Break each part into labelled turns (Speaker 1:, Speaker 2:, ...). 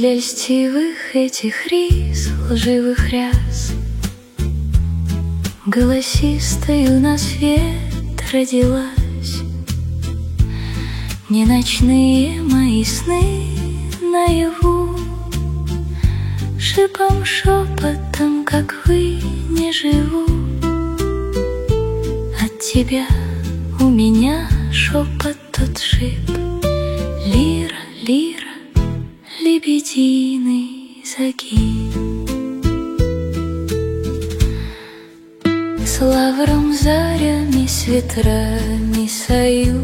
Speaker 1: для льстивых этих рис, лживых ряс. Голосистою на свет родилась. Не ночные мои сны наяву, шипом, шепотом, как вы, не живу. От тебя у меня шепот тот шип. Лира, лира, лебединый загиб. С лавром, зарями, с ветрами союз.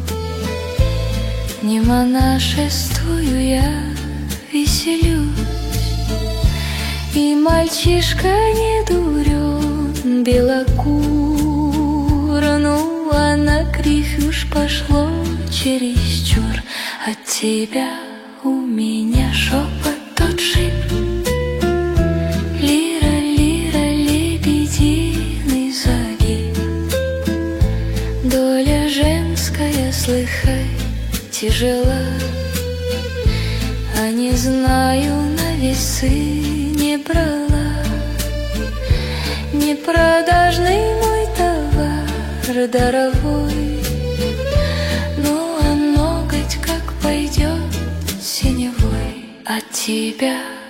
Speaker 1: Не монашествую, я веселюсь. И мальчишка не дурен, белокур. Ну, а на кривь уж пошло чересчур. От тебя у меня шепот тот шип. Лира, лира, лебединый загиб. Доля женская, слыхай, тяжела. А не знаю, на весы не брала. Непродажный мой товар даровой. Ну, а ноготь как пойдет синевой от тебя.